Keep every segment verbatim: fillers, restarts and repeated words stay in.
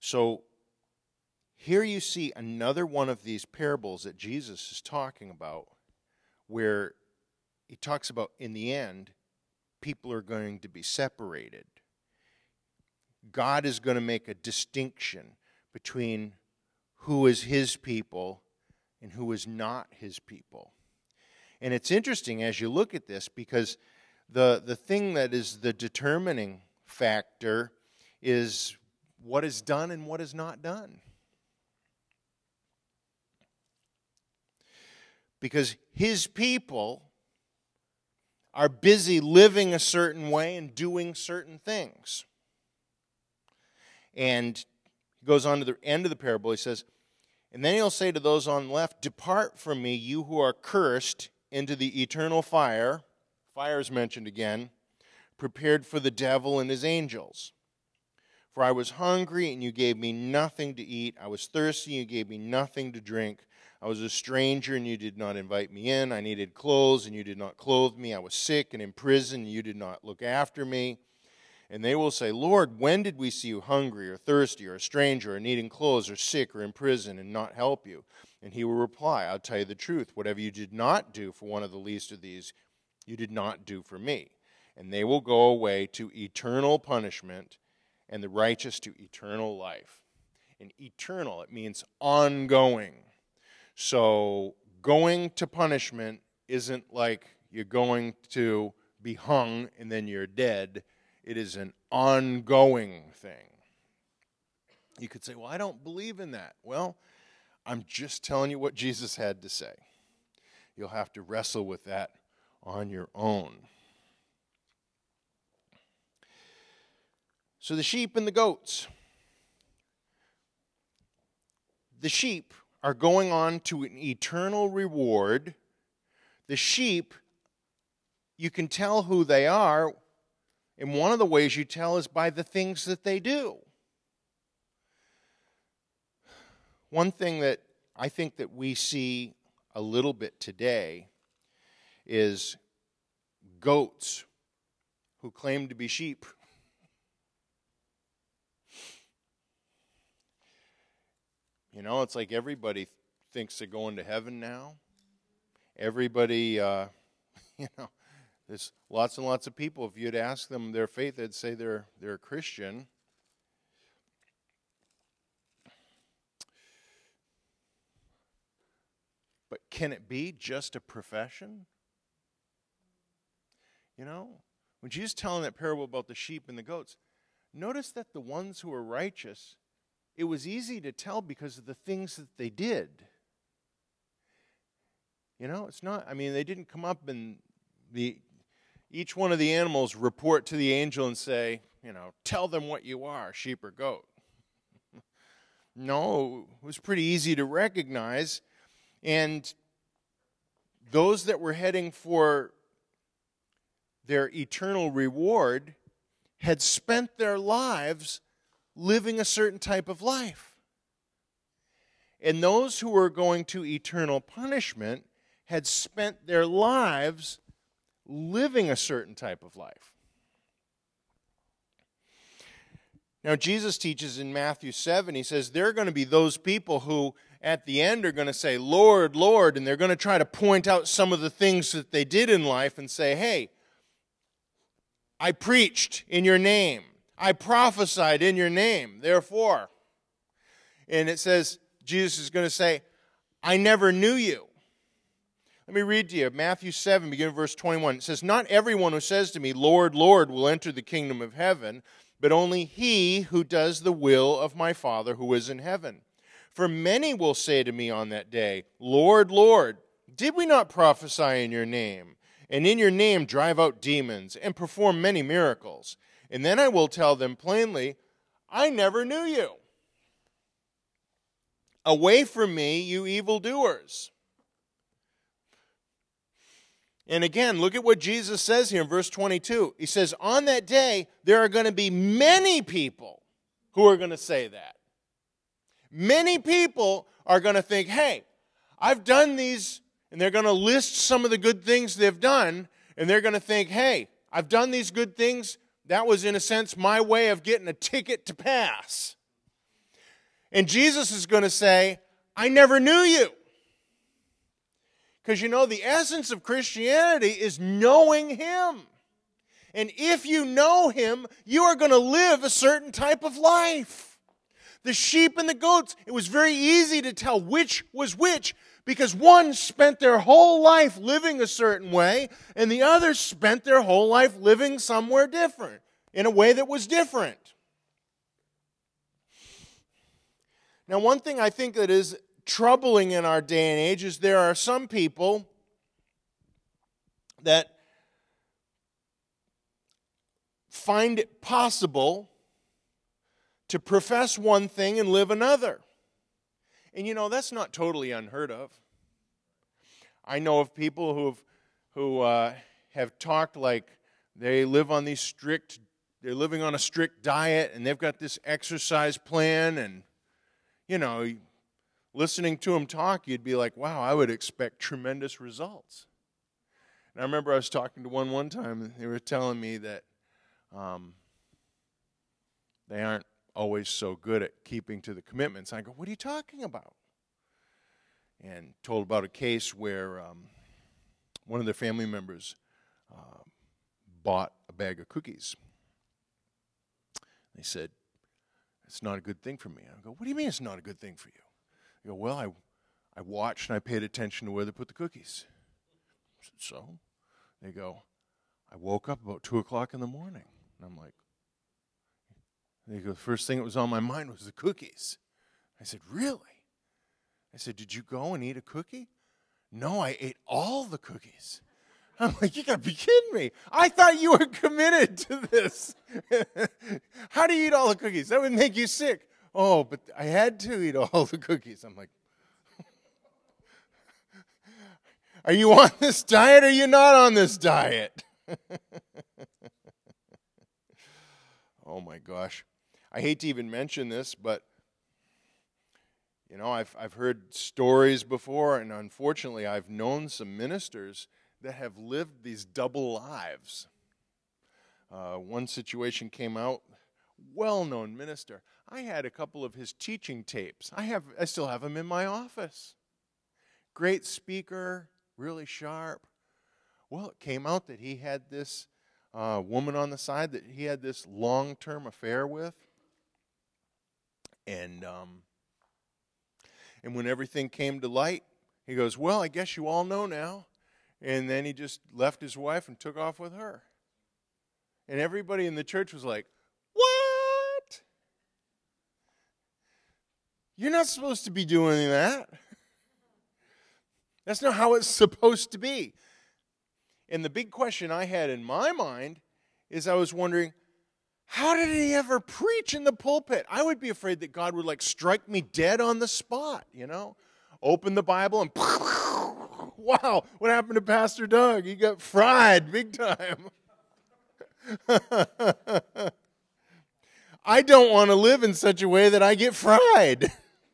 So here you see another one of these parables that Jesus is talking about, where he talks about in the end, people are going to be separated. God is going to make a distinction between who is his people and who is not his people. And it's interesting as you look at this, because the, the thing that is the determining factor is what is done and what is not done. Because his people are busy living a certain way and doing certain things. And he goes on to the end of the parable. He says, and then he'll say to those on the left, depart from me, you who are cursed, into the eternal fire. Fire is mentioned again. Prepared for the devil and his angels. For I was hungry, and you gave me nothing to eat. I was thirsty, and you gave me nothing to drink. I was a stranger, and you did not invite me in. I needed clothes, and you did not clothe me. I was sick and in prison, and you did not look after me. And they will say, Lord, when did we see you hungry or thirsty or a stranger or needing clothes or sick or in prison and not help you? And he will reply, I'll tell you the truth. Whatever you did not do for one of the least of these, you did not do for me. And they will go away to eternal punishment, and the righteous to eternal life. And eternal, it means ongoing. So going to punishment isn't like you're going to be hung and then you're dead. It is an ongoing thing. You could say, well, I don't believe in that. Well, I'm just telling you what Jesus had to say. You'll have to wrestle with that on your own. So the sheep and the goats. The sheep are going on to an eternal reward. The sheep, you can tell who they are, and one of the ways you tell is by the things that they do. One thing that I think that we see a little bit today is goats who claim to be sheep. You know, it's like everybody thinks they're going to heaven now. Everybody, uh, you know, there's lots and lots of people. If you'd ask them their faith, they'd say they're they're a Christian. But can it be just a profession? You know, when Jesus is telling that parable about the sheep and the goats, notice that the ones who are righteous, it was easy to tell because of the things that they did. You know, it's not, I mean, they didn't come up and the each one of the animals report to the angel and say, you know, tell them what you are, sheep or goat. No, it was pretty easy to recognize. And those that were heading for their eternal reward had spent their lives living a certain type of life. And those who were going to eternal punishment had spent their lives living a certain type of life. Now, Jesus teaches in Matthew seven, he says, there are going to be those people who at the end are going to say, Lord, Lord, and they're going to try to point out some of the things that they did in life and say, hey, I preached in your name. I prophesied in your name, therefore. And it says, Jesus is going to say, I never knew you. Let me read to you, Matthew seven, beginning verse twenty-one. It says, not everyone who says to me, Lord, Lord, will enter the kingdom of heaven, but only he who does the will of my Father who is in heaven. For many will say to me on that day, Lord, Lord, did we not prophesy in your name, and in your name drive out demons, and perform many miracles? And then I will tell them plainly, I never knew you. Away from me, you evildoers. And again, look at what Jesus says here in verse twenty-two. He says, on that day, there are going to be many people who are going to say that. Many people are going to think, hey, I've done these, and they're going to list some of the good things they've done, and they're going to think, hey, I've done these good things. That was, in a sense, my way of getting a ticket to pass. And Jesus is going to say, I never knew you. Because you know, the essence of Christianity is knowing Him. And if you know Him, you are going to live a certain type of life. The sheep and the goats, it was very easy to tell which was which, because one spent their whole life living a certain way, and the other spent their whole life living somewhere different, in a way that was different. Now, one thing I think that is troubling in our day and age is there are some people that find it possible to profess one thing and live another. And you know, that's not totally unheard of. I know of people who've, who uh, have talked like they live on these strict, they're living on a strict diet, and they've got this exercise plan, and, you know, listening to them talk, you'd be like, wow, I would expect tremendous results. And I remember I was talking to one one time, and they were telling me that um, they aren't always so good at keeping to the commitments. I go, what are you talking about? And told about a case where um, one of their family members uh, bought a bag of cookies. They said, it's not a good thing for me. I go, what do you mean it's not a good thing for you? They go, well, I, I watched and I paid attention to where they put the cookies. I said, so? They go, I woke up about two o'clock in the morning. And I'm like, they go, the first thing that was on my mind was the cookies. I said, really? I said, did you go and eat a cookie? No, I ate all the cookies. I'm like, you got to be kidding me. I thought you were committed to this. How do you eat all the cookies? That would make you sick. Oh, but I had to eat all the cookies. I'm like, are you on this diet or are you not on this diet? Oh my gosh. I hate to even mention this, but you know, I've I've heard stories before, and unfortunately I've known some ministers that have lived these double lives. Uh, one situation came out, well-known minister. I had a couple of his teaching tapes. I have I still have them in my office. Great speaker, really sharp. Well, it came out that he had this uh, woman on the side that he had this long-term affair with. And um, and when everything came to light, he goes, well, I guess you all know now. And then he just left his wife and took off with her. And everybody in the church was like, what? You're not supposed to be doing that. That's not how it's supposed to be. And the big question I had in my mind is I was wondering, how did he ever preach in the pulpit? I would be afraid that God would like strike me dead on the spot, you know? Open the Bible and wow, what happened to Pastor Doug? He got fried big time. I don't want to live in such a way that I get fried.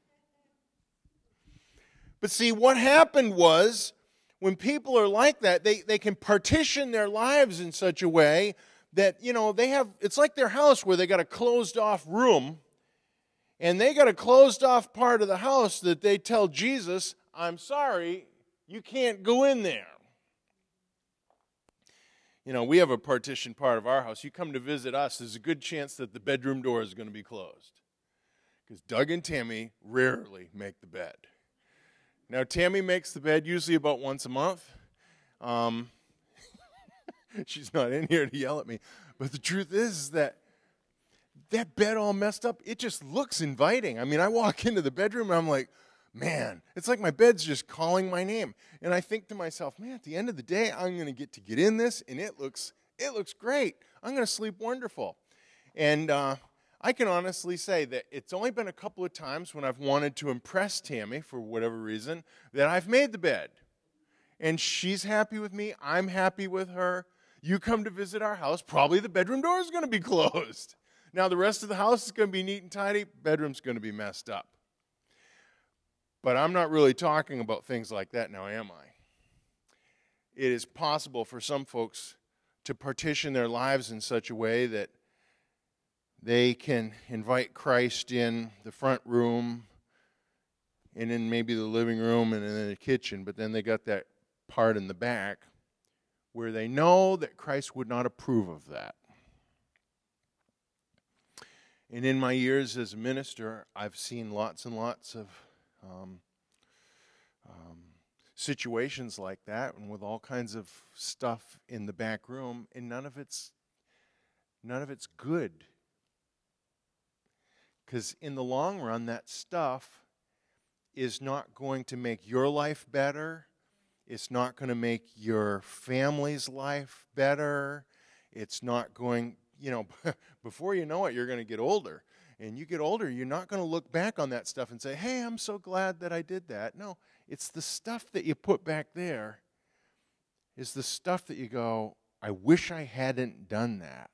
But see, what happened was, when people are like that, they, they can partition their lives in such a way that, you know, they have, it's like their house where they got a closed off room, and they got a closed off part of the house that they tell Jesus, I'm sorry, you can't go in there. You know, we have a partitioned part of our house. You come to visit us, there's a good chance that the bedroom door is going to be closed. Because Doug and Tammy rarely make the bed. Now, Tammy makes the bed usually about once a month. Um, she's not in here to yell at me. But the truth is that that bed all messed up, it just looks inviting. I mean, I walk into the bedroom and I'm like, man, it's like my bed's just calling my name. And I think to myself, man, at the end of the day, I'm going to get to get in this, and it looks it looks great. I'm going to sleep wonderful. And uh, I can honestly say that it's only been a couple of times when I've wanted to impress Tammy, for whatever reason, that I've made the bed. And she's happy with me. I'm happy with her. You come to visit our house, probably the bedroom door is going to be closed. Now, the rest of the house is going to be neat and tidy. Bedroom's going to be messed up. But I'm not really talking about things like that now, am I? It is possible for some folks to partition their lives in such a way that They can invite Christ in the front room and in maybe the living room and in the kitchen, but then they got that part in the back where they know that Christ would not approve of that. And in my years as a minister, I've seen lots and lots of um, um, situations like that, and with all kinds of stuff in the back room, and none of it's none of it's good. Because in the long run, that stuff is not going to make your life better. It's not going to make your family's life better. It's not going, you know, before you know it, you're going to get older. And you get older, you're not going to look back on that stuff and say, hey, I'm so glad that I did that. No, it's the stuff that you put back there is the stuff that you go, I wish I hadn't done that.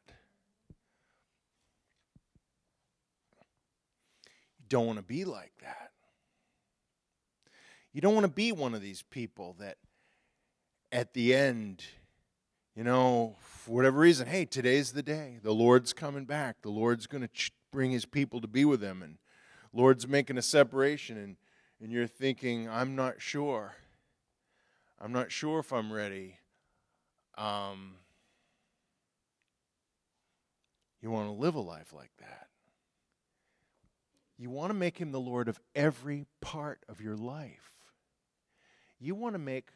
You don't want to be like that. You don't want to be one of these people that at the end, you know, for whatever reason, hey, today's the day. The Lord's coming back. The Lord's going to ch- bring his people to be with him. And Lord's making a separation. And, and you're thinking, I'm not sure. I'm not sure if I'm ready. Um, you want to live a life like that. You want to make him the Lord of every part of your life. You want to make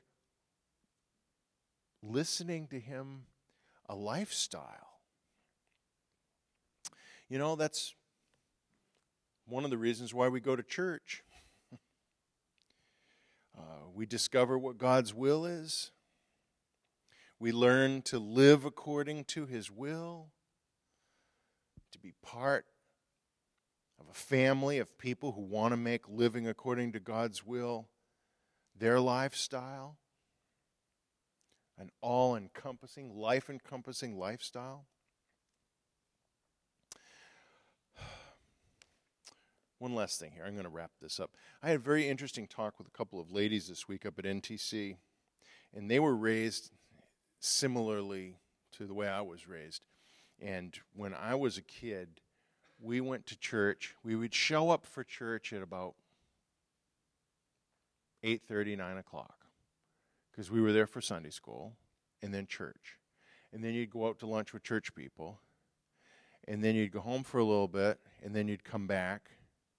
listening to him a lifestyle. You know, that's one of the reasons why we go to church. Uh, we discover what God's will is. We learn to live according to his will, to be part of a family of people who want to make living according to God's will their lifestyle, an all-encompassing, life-encompassing lifestyle. One last thing here. I'm going to wrap this up. I had a very interesting talk with a couple of ladies this week up at N T C, and they were raised similarly to the way I was raised. And when I was a kid, we went to church. We would show up for church at about eight thirty, nine o'clock, because we were there for Sunday school and then church. And then you'd go out to lunch with church people, and then you'd go home for a little bit, and then you'd come back,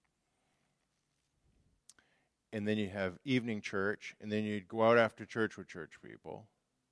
and then you'd have evening church, and then you'd go out after church with church people.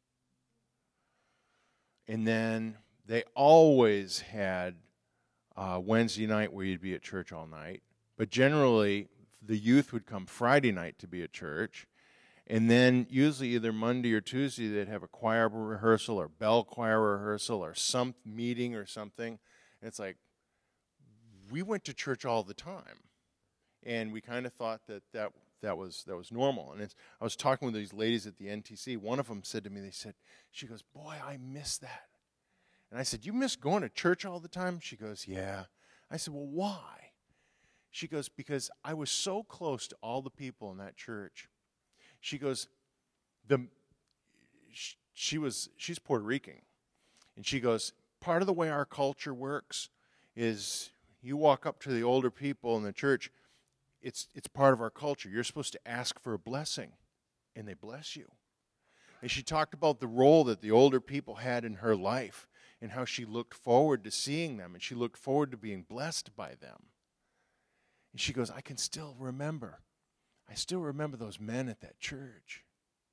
And then they always had uh, Wednesday night where you'd be at church all night. But generally, the youth would come Friday night to be at church. And then usually either Monday or Tuesday, they'd have a choir rehearsal or bell choir rehearsal or some meeting or something. And it's like, we went to church all the time. And we kind of thought that that, that, was, that was normal. And it's, I was talking with these ladies at the N T C. One of them said to me, they said, she goes, boy, I miss that. And I said, you miss going to church all the time? She goes, yeah. I said, well, why? She goes, because I was so close to all the people in that church. She goes, the she, she was she's Puerto Rican. And she goes, part of the way our culture works is you walk up to the older people in the church, it's it's part of our culture. You're supposed to ask for a blessing, and they bless you. And she talked about the role that the older people had in her life and how she looked forward to seeing them, and she looked forward to being blessed by them. And she goes, I can still remember. I still remember those men at that church.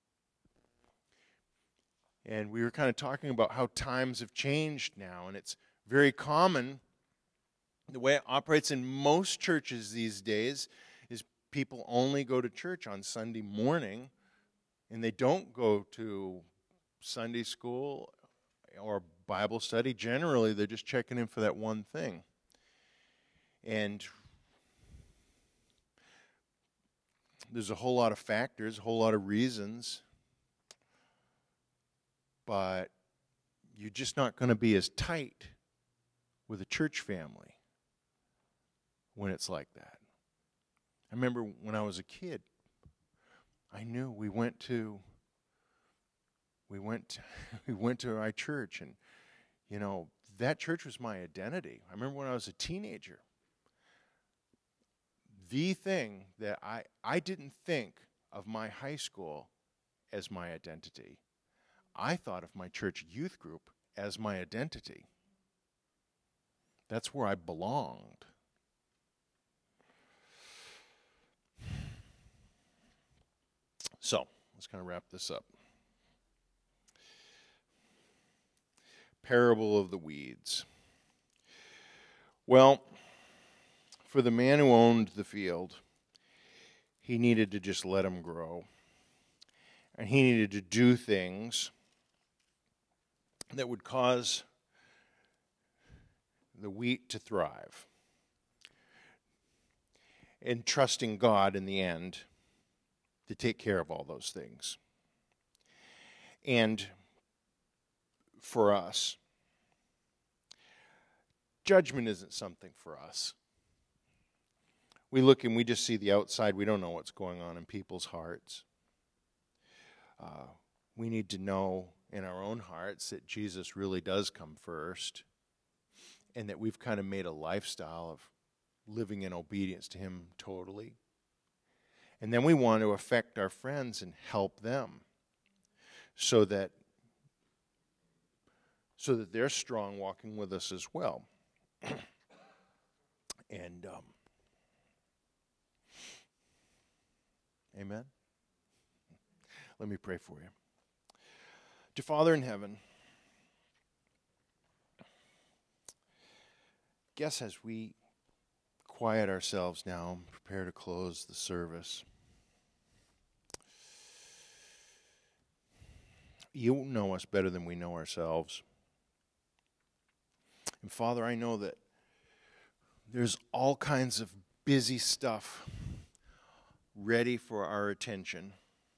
And we were kind of talking about how times have changed now, and it's very common. The way it operates in most churches these days is people only go to church on Sunday morning, and they don't go to Sunday school or Bible study. Generally, they're just checking in for that one thing. And there's a whole lot of factors, a whole lot of reasons, but you're just not going to be as tight with a church family when it's like that. I remember when I was a kid, I knew we went to we went we went to our church, and you know, that church was my identity. I remember when I was a teenager, the thing that I, I didn't think of my high school as my identity. I thought of my church youth group as my identity. That's where I belonged. So, let's kind of wrap this up. Parable of the weeds. Well, for the man who owned the field, he needed to just let him grow. And he needed to do things that would cause the wheat to thrive. And trusting God in the end to take care of all those things. And for us, judgment isn't something for us. We look and we just see the outside. We don't know what's going on in people's hearts. Uh, we need to know in our own hearts that Jesus really does come first, and that we've kind of made a lifestyle of living in obedience to him totally. And then we want to affect our friends and help them so that so that they're strong walking with us as well. And um, amen. Let me pray for you. Dear Father in heaven, guess as we quiet ourselves now and prepare to close the service, you know us better than we know ourselves. And Father, I know that there's all kinds of busy stuff ready for our attention.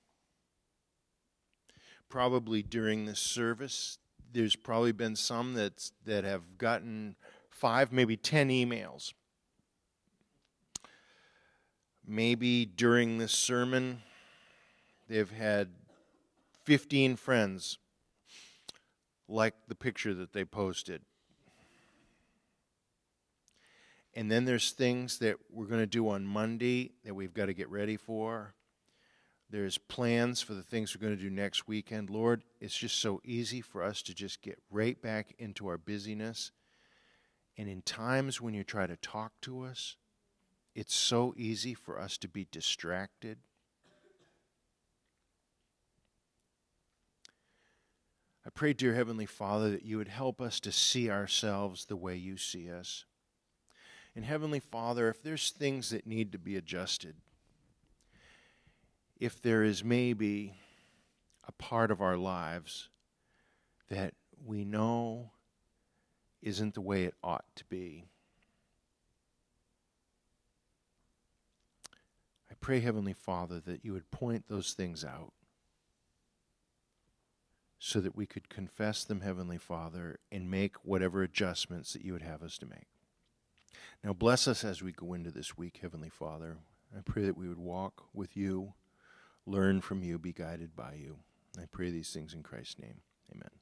Probably during this service, there's probably been some that's, that have gotten five, maybe ten emails. Maybe during this sermon, they've had fifteen friends like the picture that they posted. And then there's things that we're going to do on Monday that we've got to get ready for. There's plans for the things we're going to do next weekend. Lord, it's just so easy for us to just get right back into our busyness. And in times when you try to talk to us, it's so easy for us to be distracted. I pray, dear Heavenly Father, that you would help us to see ourselves the way you see us. And Heavenly Father, if there's things that need to be adjusted, if there is maybe a part of our lives that we know isn't the way it ought to be, I pray, Heavenly Father, that you would point those things out so that we could confess them, Heavenly Father, and make whatever adjustments that you would have us to make. Now bless us as we go into this week, Heavenly Father. I pray that we would walk with you, learn from you, be guided by you. I pray these things in Christ's name. Amen.